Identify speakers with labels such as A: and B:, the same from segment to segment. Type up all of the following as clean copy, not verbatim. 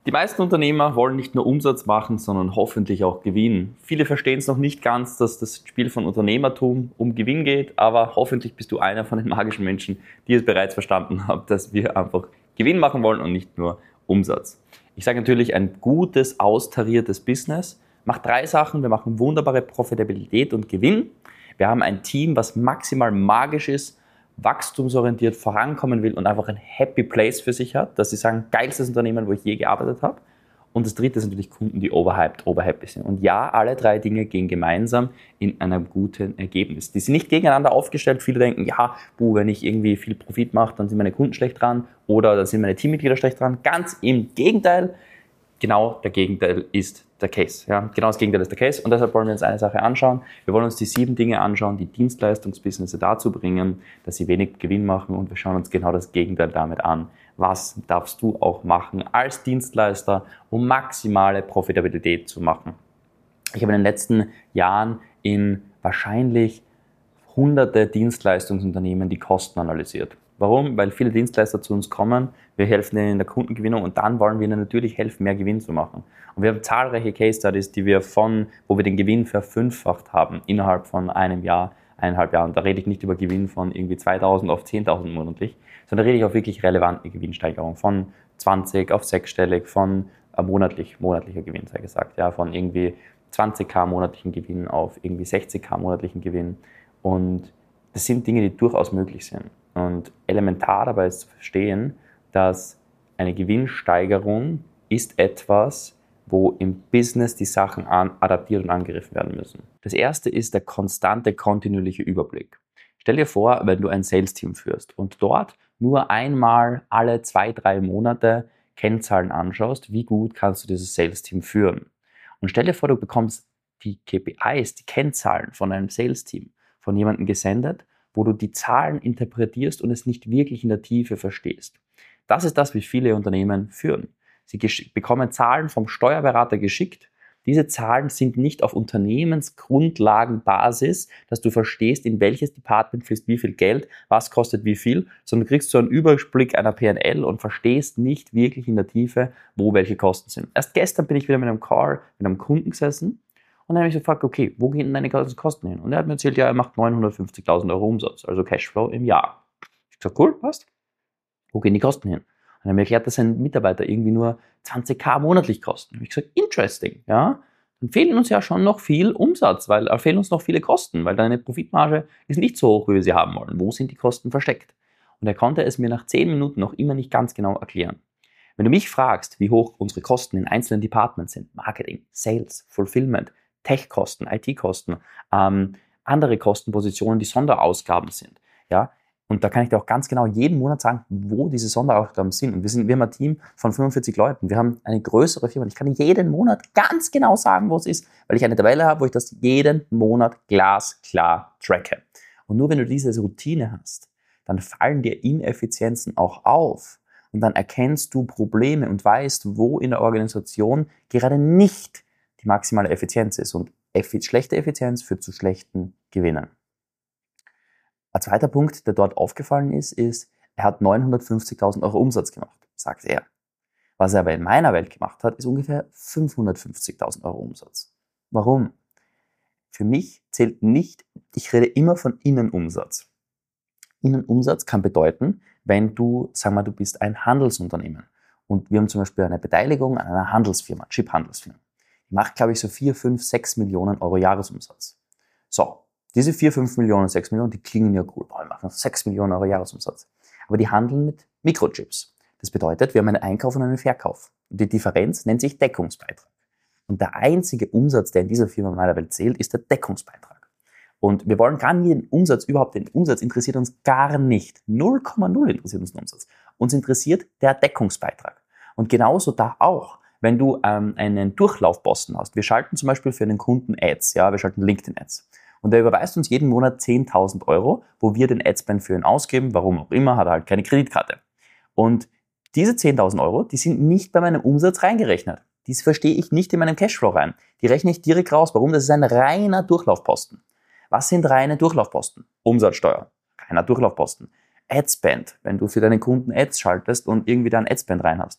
A: Die meisten Unternehmer wollen nicht nur Umsatz machen, sondern hoffentlich auch Gewinn. Viele verstehen es noch nicht ganz, dass das Spiel von Unternehmertum um Gewinn geht, aber hoffentlich bist du einer von den magischen Menschen, die es bereits verstanden haben, dass wir einfach Gewinn machen wollen und nicht nur Umsatz. Ich sage natürlich, ein gutes, austariertes Business macht 3 Sachen. Wir machen wunderbare Profitabilität und Gewinn. Wir haben ein Team, was maximal magisch ist, wachstumsorientiert vorankommen will und einfach ein Happy Place für sich hat, dass sie sagen, geilstes Unternehmen, wo ich je gearbeitet habe. Und das dritte ist natürlich Kunden, die overhappy sind. Und ja, alle 3 Dinge gehen gemeinsam in einem guten Ergebnis. Die sind nicht gegeneinander aufgestellt. Viele denken, ja, wenn ich irgendwie viel Profit mache, dann sind meine Kunden schlecht dran oder dann sind meine Teammitglieder schlecht dran. Ganz im Gegenteil. Genau der Gegenteil ist der Case. Ja? Genau das Gegenteil ist der Case und deshalb wollen wir uns eine Sache anschauen. Wir wollen uns die 7 Dinge anschauen, die Dienstleistungsbusiness dazu bringen, dass sie wenig Gewinn machen und wir schauen uns genau das Gegenteil damit an. Was darfst du auch machen als Dienstleister, um maximale Profitabilität zu machen? Ich habe in den letzten Jahren in wahrscheinlich hunderte Dienstleistungsunternehmen die Kosten analysiert. Warum? Weil viele Dienstleister zu uns kommen, wir helfen ihnen in der Kundengewinnung und dann wollen wir ihnen natürlich helfen, mehr Gewinn zu machen. Und wir haben zahlreiche Case Studies, wo wir den Gewinn verfünffacht haben innerhalb von einem Jahr, 1,5 Jahren. Da rede ich nicht über Gewinn von irgendwie 2.000 auf 10.000 monatlich, sondern da rede ich auf wirklich relevante Gewinnsteigerung von 20 auf 6-stellig, von monatlicher Gewinn, sei gesagt, ja, von irgendwie 20.000 monatlichen Gewinn auf irgendwie 60.000 monatlichen Gewinn. Und das sind Dinge, die durchaus möglich sind. Und elementar dabei ist zu verstehen, dass eine Gewinnsteigerung ist etwas, wo im Business die Sachen adaptiert und angegriffen werden müssen. Das erste ist der konstante, kontinuierliche Überblick. Stell dir vor, wenn du ein Sales-Team führst und dort nur einmal alle 2-3 Monate Kennzahlen anschaust, wie gut kannst du dieses Sales-Team führen. Und stell dir vor, du bekommst die KPIs, die Kennzahlen von einem Sales-Team, von jemandem gesendet, wo du die Zahlen interpretierst und es nicht wirklich in der Tiefe verstehst. Das ist das, wie viele Unternehmen führen. Sie bekommen Zahlen vom Steuerberater geschickt. Diese Zahlen sind nicht auf Unternehmensgrundlagenbasis, dass du verstehst, in welches Department fließt wie viel Geld, was kostet wie viel, sondern du kriegst so einen Überblick einer P&L und verstehst nicht wirklich in der Tiefe, wo welche Kosten sind. Erst gestern bin ich wieder mit einem Kunden gesessen. Und dann habe ich gefragt, okay, wo gehen denn deine ganzen Kosten hin? Und er hat mir erzählt, ja, er macht 950.000 Euro Umsatz, also Cashflow im Jahr. Ich habe gesagt, cool, passt. Wo gehen die Kosten hin? Und er hat mir erklärt, dass sein Mitarbeiter irgendwie nur 20.000 monatlich kosten. Und ich habe gesagt, interesting, ja. Dann fehlen uns ja schon noch viel Umsatz, weil fehlen uns noch viele Kosten, weil deine Profitmarge ist nicht so hoch, wie wir sie haben wollen. Wo sind die Kosten versteckt? Und er konnte es mir nach 10 Minuten noch immer nicht ganz genau erklären. Wenn du mich fragst, wie hoch unsere Kosten in einzelnen Departments sind, Marketing, Sales, Fulfillment, Tech-Kosten, IT-Kosten, andere Kostenpositionen, die Sonderausgaben sind. Ja? Und da kann ich dir auch ganz genau jeden Monat sagen, wo diese Sonderausgaben sind. Und wir haben ein Team von 45 Leuten. Wir haben eine größere Firma. Ich kann jeden Monat ganz genau sagen, wo es ist, weil ich eine Tabelle habe, wo ich das jeden Monat glasklar tracke. Und nur wenn du diese Routine hast, dann fallen dir Ineffizienzen auch auf. Und dann erkennst du Probleme und weißt, wo in der Organisation gerade nicht die maximale Effizienz ist. Und schlechte Effizienz führt zu schlechten Gewinnen. Ein zweiter Punkt, der dort aufgefallen ist, er hat 950.000 Euro Umsatz gemacht, sagt er. Was er aber in meiner Welt gemacht hat, ist ungefähr 550.000 Euro Umsatz. Warum? Für mich zählt nicht, ich rede immer von Innenumsatz. Innenumsatz kann bedeuten, wenn du, sagen wir mal, du bist ein Handelsunternehmen und wir haben zum Beispiel eine Beteiligung an einer Handelsfirma, Chip-Handelsfirma. Die macht, glaube ich, so 4, 5, 6 Millionen Euro Jahresumsatz. So, diese 4, 5 Millionen, 6 Millionen, die klingen ja cool. Wir machen 6 Millionen Euro Jahresumsatz. Aber die handeln mit Mikrochips. Das bedeutet, wir haben einen Einkauf und einen Verkauf. Und die Differenz nennt sich Deckungsbeitrag. Und der einzige Umsatz, der in dieser Firma in meiner Welt zählt, ist der Deckungsbeitrag. Und wir wollen gar nie den Umsatz, überhaupt den Umsatz interessiert uns gar nicht. 0,0 interessiert uns den Umsatz. Uns interessiert der Deckungsbeitrag. Und genauso da auch. Wenn du einen Durchlaufposten hast, wir schalten zum Beispiel für einen Kunden Ads, ja, wir schalten LinkedIn-Ads. Und der überweist uns jeden Monat 10.000 Euro, wo wir den Adspend für ihn ausgeben, warum auch immer, hat er halt keine Kreditkarte. Und diese 10.000 Euro, die sind nicht bei meinem Umsatz reingerechnet. Dies verstehe ich nicht in meinem Cashflow rein. Die rechne ich direkt raus. Warum? Das ist ein reiner Durchlaufposten. Was sind reine Durchlaufposten? Umsatzsteuer, reiner Durchlaufposten. Adspend, wenn du für deinen Kunden Ads schaltest und irgendwie da ein Adspend rein hast.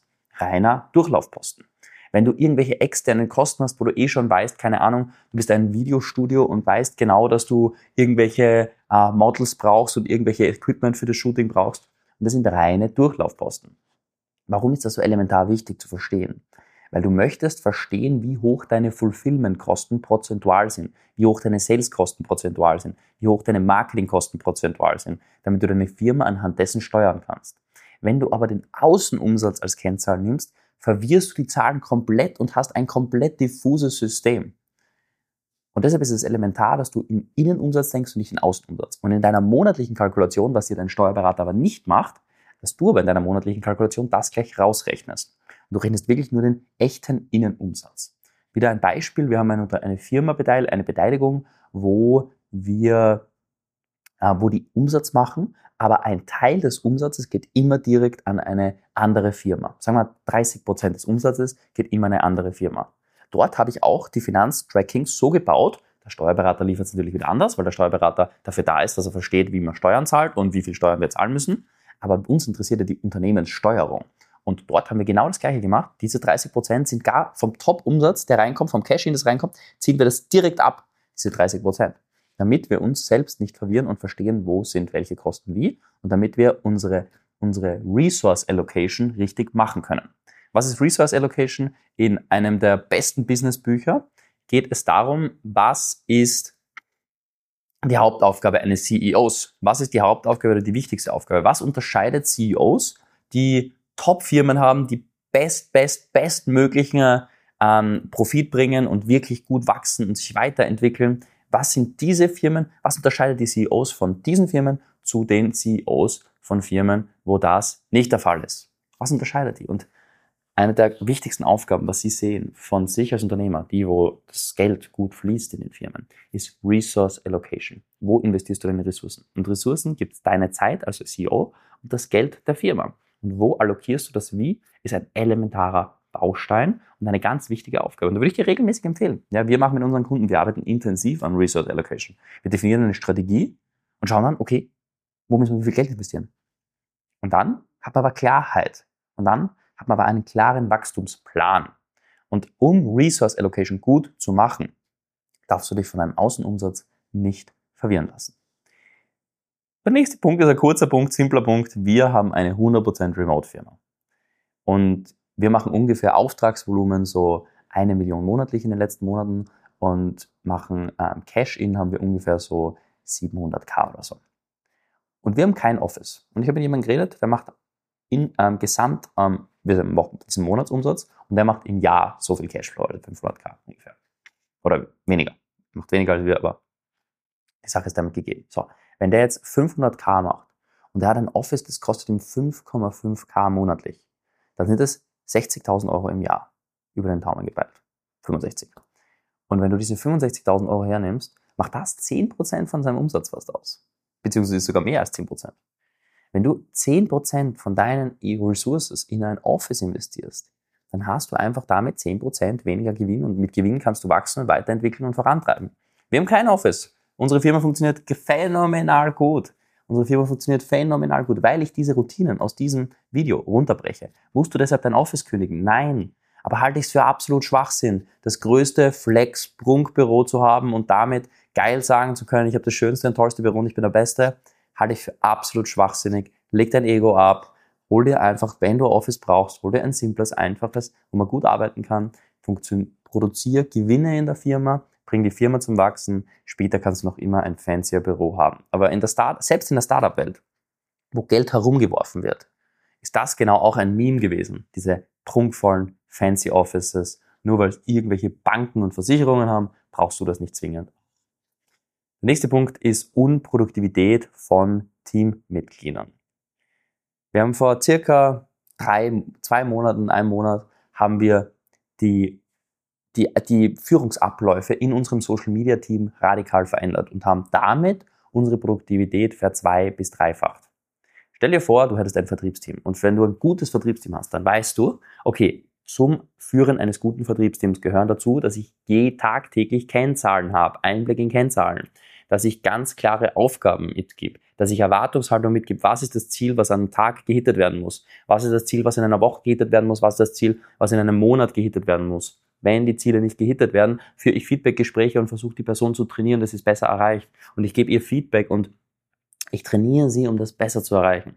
A: reiner Durchlaufposten. Wenn du irgendwelche externen Kosten hast, wo du schon weißt, keine Ahnung, du bist ein Videostudio und weißt genau, dass du irgendwelche Models brauchst und irgendwelche Equipment für das Shooting brauchst. Und das sind reine Durchlaufposten. Warum ist das so elementar wichtig zu verstehen? Weil du möchtest verstehen, wie hoch deine Fulfillment-Kosten prozentual sind, wie hoch deine Sales-Kosten prozentual sind, wie hoch deine Marketing-Kosten prozentual sind, damit du deine Firma anhand dessen steuern kannst. Wenn du aber den Außenumsatz als Kennzahl nimmst, verwirrst du die Zahlen komplett und hast ein komplett diffuses System. Und deshalb ist es elementar, dass du im Innenumsatz denkst und nicht in Außenumsatz. Und in deiner monatlichen Kalkulation, was dir dein Steuerberater aber nicht macht, dass du aber in deiner monatlichen Kalkulation das gleich rausrechnest. Und du rechnest wirklich nur den echten Innenumsatz. Wieder ein Beispiel, wir haben eine Firma, eine Beteiligung, wo die Umsatz machen, aber ein Teil des Umsatzes geht immer direkt an eine andere Firma. Sagen wir 30% des Umsatzes geht immer an eine andere Firma. Dort habe ich auch die Finanztrackings so gebaut, der Steuerberater liefert es natürlich wieder anders, weil der Steuerberater dafür da ist, dass er versteht, wie man Steuern zahlt und wie viel Steuern wir zahlen müssen. Aber uns interessiert ja die Unternehmenssteuerung. Und dort haben wir genau das Gleiche gemacht. Diese 30% sind gar vom Top-Umsatz, der reinkommt, vom Cash-In, das reinkommt, ziehen wir das direkt ab, diese 30%. Damit wir uns selbst nicht verwirren und verstehen, wo sind welche Kosten wie und damit wir unsere Resource Allocation richtig machen können. Was ist Resource Allocation? In einem der besten Businessbücher geht es darum, was ist die Hauptaufgabe eines CEOs? Was ist die Hauptaufgabe oder die wichtigste Aufgabe? Was unterscheidet CEOs, die Top-Firmen haben, die bestmöglichen Profit bringen und wirklich gut wachsen und sich weiterentwickeln? Was sind diese Firmen? Was unterscheidet die CEOs von diesen Firmen zu den CEOs von Firmen, wo das nicht der Fall ist? Was unterscheidet die? Und eine der wichtigsten Aufgaben, was Sie sehen von sich als Unternehmer, die, wo das Geld gut fließt in den Firmen, ist Resource Allocation. Wo investierst du deine Ressourcen? Und Ressourcen gibt es deine Zeit als CEO und das Geld der Firma. Und wo allokierst du das wie, ist ein elementarer Baustein und eine ganz wichtige Aufgabe. Und da würde ich dir regelmäßig empfehlen. Ja, wir machen mit unseren Kunden, wir arbeiten intensiv an Resource Allocation. Wir definieren eine Strategie und schauen dann, okay, wo müssen wir wie viel Geld investieren? Und dann hat man aber Klarheit. Und dann hat man aber einen klaren Wachstumsplan. Und um Resource Allocation gut zu machen, darfst du dich von einem Außenumsatz nicht verwirren lassen. Der nächste Punkt ist ein kurzer Punkt, simpler Punkt. Wir haben eine 100% Remote-Firma. Und wir machen ungefähr Auftragsvolumen so 1 Million monatlich in den letzten Monaten und machen Cash-In haben wir ungefähr so 700.000 oder so. Und wir haben kein Office. Und ich habe mit jemandem geredet, der macht wir machen diesen Monatsumsatz und der macht im Jahr so viel Cashflow, also 500.000 ungefähr. Oder weniger. Macht weniger als wir, aber die Sache ist damit gegeben. So, wenn der jetzt 500.000 macht und der hat ein Office, das kostet ihm 5,5K monatlich, dann sind es 60.000 Euro im Jahr über den Daumen gepeilt. 65. Und wenn du diese 65.000 Euro hernimmst, macht das 10% von seinem Umsatz fast aus. Beziehungsweise sogar mehr als 10%. Wenn du 10% von deinen Resources in ein Office investierst, dann hast du einfach damit 10% weniger Gewinn und mit Gewinn kannst du wachsen und weiterentwickeln und vorantreiben. Wir haben kein Office. Unsere Firma funktioniert phänomenal gut. Weil ich diese Routinen aus diesem Video runterbreche. Musst du deshalb dein Office kündigen? Nein. Aber halte ich es für absolut Schwachsinn, das größte Flex-Prunkbüro zu haben und damit geil sagen zu können, ich habe das schönste und tollste Büro und ich bin der Beste, halte ich für absolut schwachsinnig. Leg dein Ego ab, hol dir einfach, wenn du Office brauchst, hol dir ein simples, einfaches, wo man gut arbeiten kann, produziere Gewinne in der Firma, bring die Firma zum Wachsen, später kannst du noch immer ein fancier Büro haben. Aber selbst in der Startup-Welt, wo Geld herumgeworfen wird, ist das genau auch ein Meme gewesen, diese prunkvollen fancy Offices. Nur weil es irgendwelche Banken und Versicherungen haben, brauchst du das nicht zwingend. Der nächste Punkt ist Unproduktivität von Teammitgliedern. Wir haben vor circa 2 Monaten, 1 Monat, haben wir die Führungsabläufe in unserem Social-Media-Team radikal verändert und haben damit unsere Produktivität ver-2- bis 3-facht. Stell dir vor, du hättest ein Vertriebsteam und wenn du ein gutes Vertriebsteam hast, dann weißt du, okay, zum Führen eines guten Vertriebsteams gehören dazu, dass ich tagtäglich Kennzahlen habe, Einblick in Kennzahlen, dass ich ganz klare Aufgaben mitgebe, dass ich Erwartungshaltung mitgebe. Was ist das Ziel, was an einem Tag gehittet werden muss? Was ist das Ziel, was in einer Woche gehittet werden muss? Was ist das Ziel, was in einem Monat gehittet werden muss? Wenn die Ziele nicht gehittet werden, führe ich Feedbackgespräche und versuche die Person zu trainieren, dass sie es besser erreicht. Und ich gebe ihr Feedback und ich trainiere sie, um das besser zu erreichen.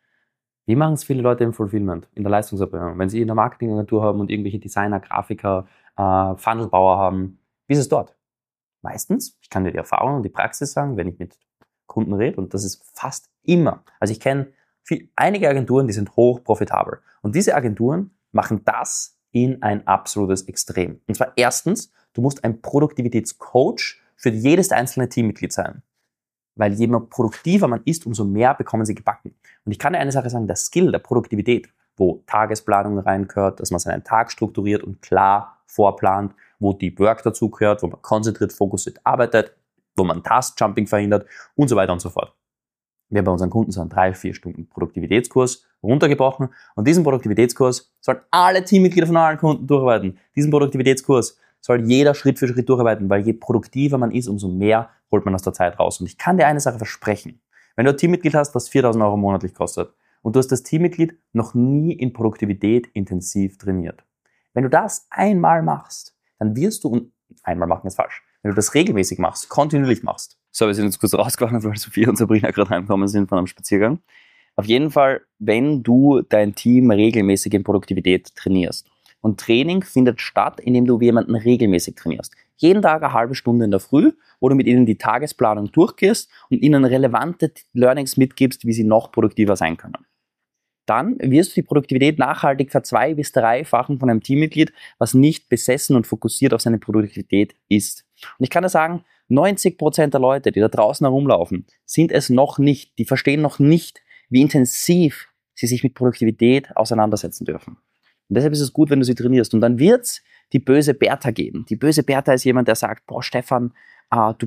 A: Wie machen es viele Leute im Fulfillment, in der Leistungserbringung? Wenn sie eine Marketingagentur haben und irgendwelche Designer, Grafiker, Funnelbauer haben, wie ist es dort? Meistens, ich kann dir die Erfahrung und die Praxis sagen, wenn ich mit Kunden rede, und das ist fast immer. Also ich kenne einige Agenturen, die sind hoch profitabel. Und diese Agenturen machen das in ein absolutes Extrem. Und zwar erstens, du musst ein Produktivitätscoach für jedes einzelne Teammitglied sein. Weil je mehr produktiver man ist, umso mehr bekommen sie gebacken. Und ich kann dir eine Sache sagen, der Skill der Produktivität, wo Tagesplanung reingehört, dass man seinen Tag strukturiert und klar vorplant, wo Deep Work dazu gehört, wo man konzentriert, fokussiert arbeitet, wo man Task-Jumping verhindert und so weiter und so fort. Wir bei unseren Kunden so einen 3-4 Stunden Produktivitätskurs runtergebrochen und diesen Produktivitätskurs sollen alle Teammitglieder von allen Kunden durcharbeiten. Diesen Produktivitätskurs soll jeder Schritt für Schritt durcharbeiten, weil je produktiver man ist, umso mehr holt man aus der Zeit raus. Und ich kann dir eine Sache versprechen. Wenn du ein Teammitglied hast, das 4.000 Euro monatlich kostet und du hast das Teammitglied noch nie in Produktivität intensiv trainiert. Wenn du das einmal machst, dann wirst du, und einmal machen ist falsch, wenn du das regelmäßig machst, kontinuierlich machst. So, wir sind jetzt kurz rausgegangen, weil Sophie und Sabrina gerade heimgekommen sind von einem Spaziergang. Auf jeden Fall, wenn du dein Team regelmäßig in Produktivität trainierst. Und Training findet statt, indem du jemanden regelmäßig trainierst. Jeden Tag eine halbe Stunde in der Früh, wo du mit ihnen die Tagesplanung durchgehst und ihnen relevante Learnings mitgibst, wie sie noch produktiver sein können. Dann wirst du die Produktivität nachhaltig ver-2- bis 3-fachen von einem Teammitglied, was nicht besessen und fokussiert auf seine Produktivität ist. Und ich kann dir sagen, 90% der Leute, die da draußen herumlaufen, sind es noch nicht. Die verstehen noch nicht, wie intensiv sie sich mit Produktivität auseinandersetzen dürfen. Und deshalb ist es gut, wenn du sie trainierst. Und dann wird's die böse Bertha geben. Die böse Bertha ist jemand, der sagt, boah, Stefan, du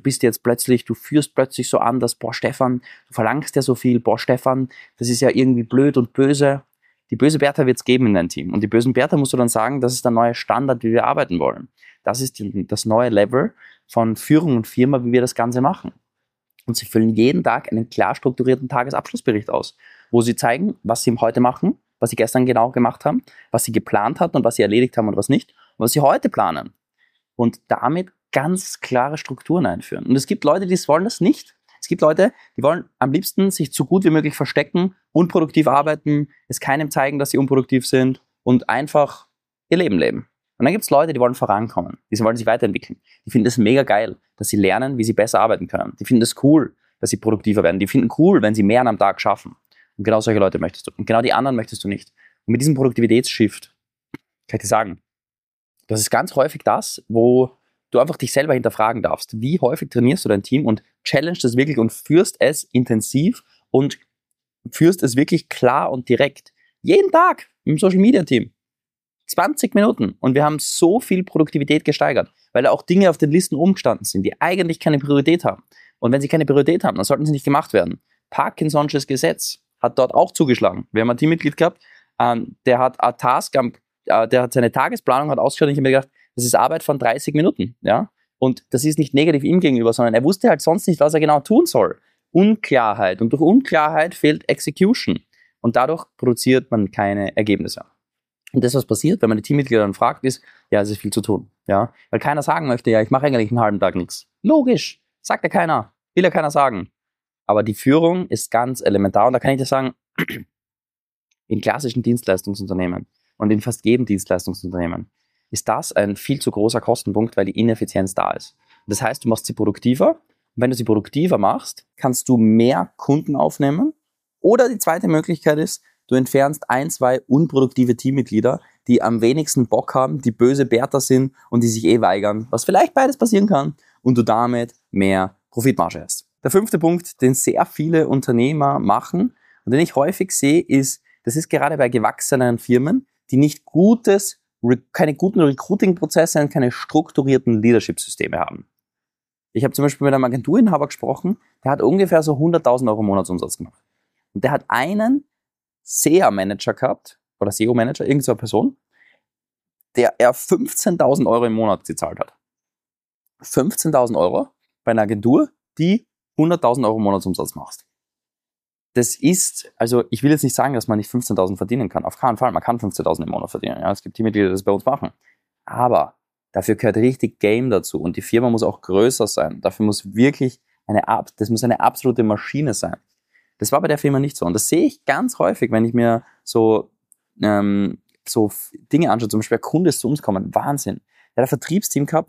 A: führst plötzlich so an, dass, boah, Stefan, du verlangst ja so viel, boah, Stefan, das ist ja irgendwie blöd und böse. Die böse Bertha wird's geben in deinem Team. Und die bösen Bertha musst du dann sagen, das ist der neue Standard, wie wir arbeiten wollen. Das ist das neue Level von Führung und Firma, wie wir das Ganze machen. Und sie füllen jeden Tag einen klar strukturierten Tagesabschlussbericht aus, wo sie zeigen, was sie heute machen, was sie gestern genau gemacht haben, was sie geplant hatten und was sie erledigt haben und was nicht, und was sie heute planen. Und damit ganz klare Strukturen einführen. Und es gibt Leute, die wollen das nicht. Es gibt Leute, die wollen am liebsten sich so gut wie möglich verstecken, unproduktiv arbeiten, es keinem zeigen, dass sie unproduktiv sind und einfach ihr Leben leben. Und dann gibt es Leute, die wollen vorankommen, die wollen sich weiterentwickeln. Die finden es mega geil, dass sie lernen, wie sie besser arbeiten können. Die finden es cool, dass sie produktiver werden. Die finden cool, wenn sie mehr am Tag schaffen. Und genau solche Leute möchtest du. Und genau die anderen möchtest du nicht. Und mit diesem Produktivitätsshift kann ich dir sagen, das ist ganz häufig das, wo du einfach dich selber hinterfragen darfst. Wie häufig trainierst du dein Team und challenge das wirklich und führst es intensiv und führst es wirklich klar und direkt. Jeden Tag im Social Media Team. 20 Minuten. Und wir haben so viel Produktivität gesteigert, weil da auch Dinge auf den Listen umgestanden sind, die eigentlich keine Priorität haben. Und wenn sie keine Priorität haben, dann sollten sie nicht gemacht werden. Parkinson'sches Gesetz hat dort auch zugeschlagen. Wir haben ein Teammitglied gehabt, der hat seine Tagesplanung hat ausgeschaut und ich habe mir gedacht, das ist Arbeit von 30 Minuten. Ja? Und das ist nicht negativ ihm gegenüber, sondern er wusste halt sonst nicht, was er genau tun soll. Unklarheit. Und durch Unklarheit fehlt Execution. Und dadurch produziert man keine Ergebnisse. Und das, was passiert, wenn man die Teammitglieder dann fragt, ist, ja, es ist viel zu tun. Ja? Weil keiner sagen möchte, ja, ich mache eigentlich einen halben Tag nichts. Logisch. Sagt ja keiner. Will ja keiner sagen. Aber die Führung ist ganz elementar. Und da kann ich dir sagen, in klassischen Dienstleistungsunternehmen und in fast jedem Dienstleistungsunternehmen ist das ein viel zu großer Kostenpunkt, weil die Ineffizienz da ist. Das heißt, du machst sie produktiver. Und wenn du sie produktiver machst, kannst du mehr Kunden aufnehmen. Oder die zweite Möglichkeit ist, du entfernst 1, 2 unproduktive Teammitglieder, die am wenigsten Bock haben, die böse Bertha sind und die sich weigern, was vielleicht beides passieren kann, und du damit mehr Profitmarge hast. Der 5. Punkt, den sehr viele Unternehmer machen und den ich häufig sehe, ist, das ist gerade bei gewachsenen Firmen, die keine guten Recruiting-Prozesse und keine strukturierten Leadership-Systeme haben. Ich habe zum Beispiel mit einem Agenturinhaber gesprochen, der hat ungefähr so 100.000 Euro Monatsumsatz gemacht. Und der hat einen SEA-Manager gehabt, oder SEO-Manager, irgendeine so eine Person, der er 15.000 Euro im Monat gezahlt hat. 15.000 Euro bei einer Agentur, die 100.000 Euro Monatsumsatz macht. das ist, also ich will jetzt nicht sagen, dass man nicht 15.000 verdienen kann. Auf keinen Fall, man kann 15.000 im Monat verdienen. Ja, es gibt Teammitglieder, die das bei uns machen. Aber dafür gehört richtig Game dazu und die Firma muss auch größer sein. Dafür muss wirklich das muss eine absolute Maschine sein. Das war bei der Firma nicht so. Und das sehe ich ganz häufig, wenn ich mir so Dinge anschaue. Zum Beispiel, der Kunde ist zu uns gekommen. Wahnsinn. Der hat ein Vertriebsteam gehabt,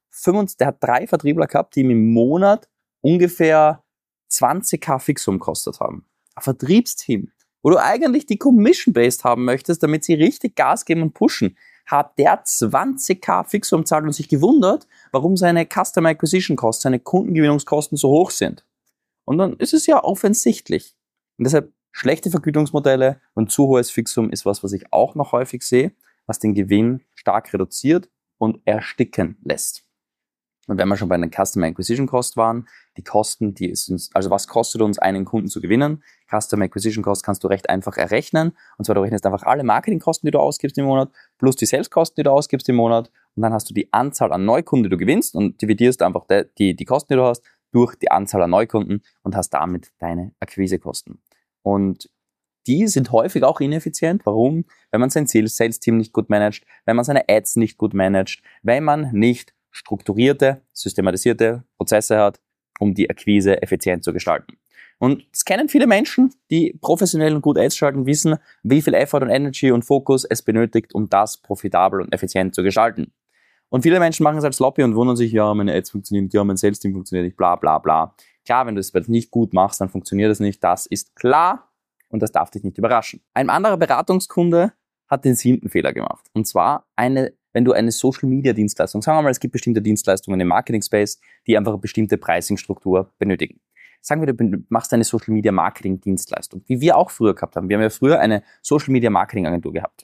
A: der hat 3 Vertriebler gehabt, die ihm im Monat ungefähr 20.000 Fixum gekostet haben. Ein Vertriebsteam, wo du eigentlich die Commission-Based haben möchtest, damit sie richtig Gas geben und pushen, hat der 20.000 Fixum zahlt und sich gewundert, warum seine Customer Acquisition Costs, seine Kundengewinnungskosten so hoch sind. Und dann ist es ja offensichtlich. Und deshalb schlechte Vergütungsmodelle und zu hohes Fixum ist was ich auch noch häufig sehe, was den Gewinn stark reduziert und ersticken lässt. Und wenn wir schon bei den Customer Acquisition Cost waren, die Kosten, also was kostet uns einen Kunden zu gewinnen? Customer Acquisition Cost kannst du recht einfach errechnen. Und zwar du rechnest einfach alle Marketingkosten, die du ausgibst im Monat, plus die Saleskosten, die du ausgibst im Monat. Und dann hast du die Anzahl an Neukunden, die du gewinnst und dividierst einfach die Kosten, die du hast, durch die Anzahl an Neukunden und hast damit deine Akquisekosten. Und die sind häufig auch ineffizient. Warum? Wenn man sein Sales-Team nicht gut managt, wenn man seine Ads nicht gut managt, wenn man nicht strukturierte, systematisierte Prozesse hat, um die Akquise effizient zu gestalten. Und das kennen viele Menschen, die professionell und gut Ads schalten, wissen, wie viel Effort und Energy und Fokus es benötigt, um das profitabel und effizient zu gestalten. Und viele Menschen machen es als Lobby und wundern sich, ja, meine Ads funktionieren nicht, ja, mein Sales-Team funktioniert nicht, bla bla bla. Klar, wenn du es nicht gut machst, dann funktioniert es nicht, das ist klar und das darf dich nicht überraschen. Ein anderer Beratungskunde hat den 7. Fehler gemacht. Und zwar wenn du eine Social-Media-Dienstleistung, sagen wir mal, es gibt bestimmte Dienstleistungen im Marketing-Space, die einfach eine bestimmte Pricing-Struktur benötigen. Sagen wir, du machst eine Social-Media-Marketing-Dienstleistung, wie wir auch früher gehabt haben. Wir haben ja früher eine Social-Media-Marketing-Agentur gehabt.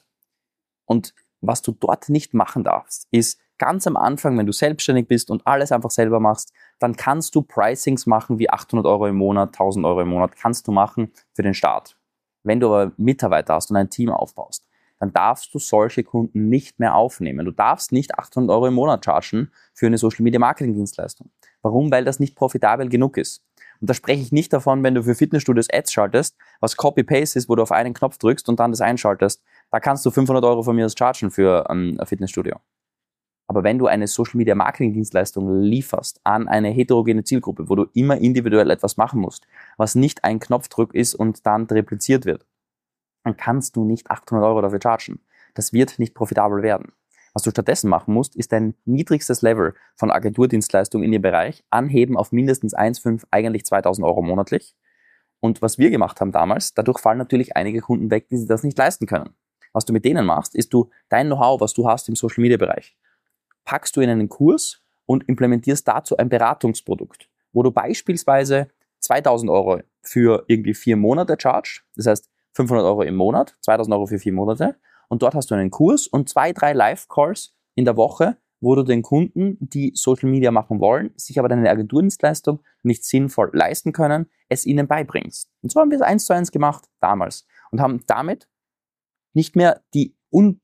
A: Und was du dort nicht machen darfst, ist ganz am Anfang, wenn du selbstständig bist und alles einfach selber machst, dann kannst du Pricings machen wie 800 Euro im Monat, 1000 Euro im Monat, kannst du machen für den Start. Wenn du aber Mitarbeiter hast und ein Team aufbaust, dann darfst du solche Kunden nicht mehr aufnehmen. Du darfst nicht 800 Euro im Monat chargen für eine Social-Media-Marketing-Dienstleistung. Warum? Weil das nicht profitabel genug ist. Und da spreche ich nicht davon, wenn du für Fitnessstudios Ads schaltest, was Copy-Paste ist, wo du auf einen Knopf drückst und dann das einschaltest. Da kannst du 500 Euro von mir aus chargen für ein Fitnessstudio. Aber wenn du eine Social-Media-Marketing-Dienstleistung lieferst an eine heterogene Zielgruppe, wo du immer individuell etwas machen musst, was nicht ein Knopfdruck ist und dann repliziert wird, dann kannst du nicht 800 Euro dafür chargen. Das wird nicht profitabel werden. Was du stattdessen machen musst, ist dein niedrigstes Level von Agenturdienstleistung in dem Bereich anheben auf mindestens 1,5, eigentlich 2.000 Euro monatlich. Und was wir gemacht haben damals, dadurch fallen natürlich einige Kunden weg, die sich das nicht leisten können. Was du mit denen machst, ist du dein Know-how, was du hast im Social-Media-Bereich, packst du in einen Kurs und implementierst dazu ein Beratungsprodukt, wo du beispielsweise 2.000 Euro für irgendwie 4 Monate charge, das heißt 500 Euro im Monat, 2.000 Euro für 4 Monate und dort hast du einen Kurs und 2, 3 Live-Calls in der Woche, wo du den Kunden, die Social Media machen wollen, sich aber deine Agenturdienstleistung nicht sinnvoll leisten können, es ihnen beibringst. Und so haben wir es 1:1 gemacht damals und haben damit nicht mehr die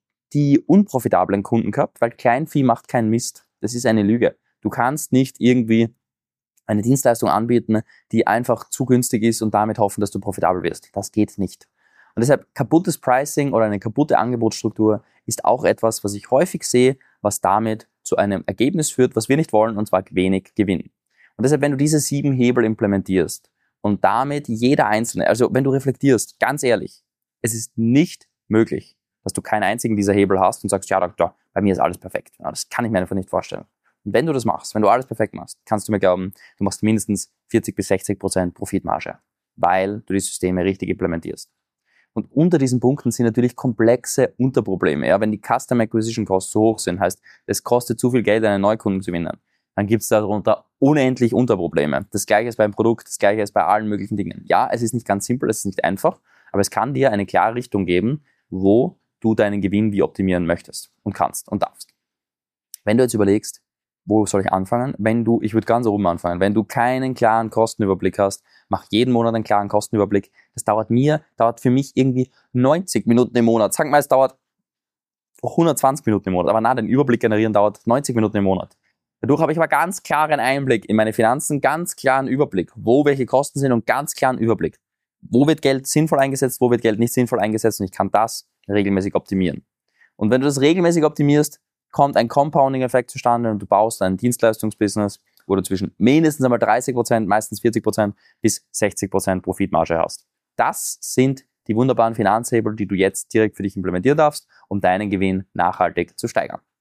A: unprofitablen Kunden gehabt, weil Kleinvieh macht keinen Mist. Das ist eine Lüge. Du kannst nicht irgendwie eine Dienstleistung anbieten, die einfach zu günstig ist und damit hoffen, dass du profitabel wirst. Das geht nicht. Und deshalb kaputtes Pricing oder eine kaputte Angebotsstruktur ist auch etwas, was ich häufig sehe, was damit zu einem Ergebnis führt, was wir nicht wollen, und zwar wenig Gewinn. Und deshalb, wenn du diese 7 Hebel implementierst und damit jeder einzelne, also wenn du reflektierst, ganz ehrlich, es ist nicht möglich, dass du keinen einzigen dieser Hebel hast und sagst, ja, bei mir ist alles perfekt. Ja, das kann ich mir einfach nicht vorstellen. Und wenn du das machst, wenn du alles perfekt machst, kannst du mir glauben, du machst mindestens 40-60% Profitmarge, weil du die Systeme richtig implementierst. Und unter diesen Punkten sind natürlich komplexe Unterprobleme. Ja, wenn die Customer Acquisition Costs so hoch sind, heißt, es kostet zu viel Geld, einen Neukunden zu gewinnen, dann gibt es darunter unendlich Unterprobleme. Das Gleiche ist beim Produkt, das Gleiche ist bei allen möglichen Dingen. Ja, es ist nicht ganz simpel, es ist nicht einfach, aber es kann dir eine klare Richtung geben, wo du deinen Gewinn wie optimieren möchtest und kannst und darfst. Wenn du jetzt überlegst, wo soll ich anfangen? Ich würde ganz oben anfangen. Wenn du keinen klaren Kostenüberblick hast, mach jeden Monat einen klaren Kostenüberblick. Das dauert für mich irgendwie 90 Minuten im Monat. Sag mal, es dauert 120 Minuten im Monat. Aber den Überblick generieren dauert 90 Minuten im Monat. Dadurch habe ich aber ganz klaren Einblick in meine Finanzen, ganz klaren Überblick, wo welche Kosten sind und ganz klaren Überblick. wo wird Geld sinnvoll eingesetzt, wo wird Geld nicht sinnvoll eingesetzt und ich kann das regelmäßig optimieren. Und wenn du das regelmäßig optimierst, kommt ein Compounding-Effekt zustande und du baust ein Dienstleistungsbusiness, wo du zwischen mindestens einmal 30%, meistens 40% bis 60% Profitmarge hast. Das sind die wunderbaren Finanzhebel, die du jetzt direkt für dich implementieren darfst, um deinen Gewinn nachhaltig zu steigern.